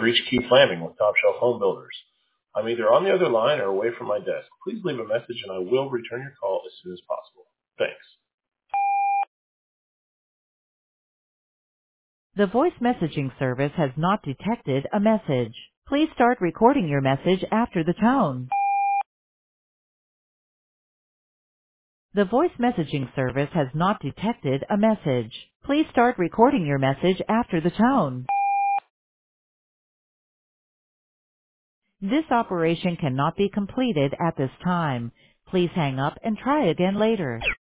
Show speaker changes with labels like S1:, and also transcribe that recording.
S1: reached Keith Flaming with Top Shelf Home Builders. I'm either on the other line or away from my desk. Please leave a message and I will return your call as soon as possible. Thanks.
S2: The voice messaging service has not detected a message. Please start recording your message after the tone. The voice messaging service has not detected a message. Please start recording your message after the tone. This operation cannot be completed at this time. Please hang up and try again later.